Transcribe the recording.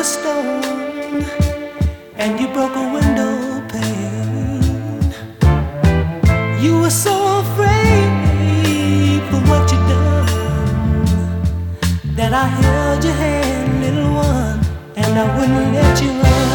stone and you broke a window pane. You were so afraid for what you done that I held your hand, little one, and I wouldn't let you run.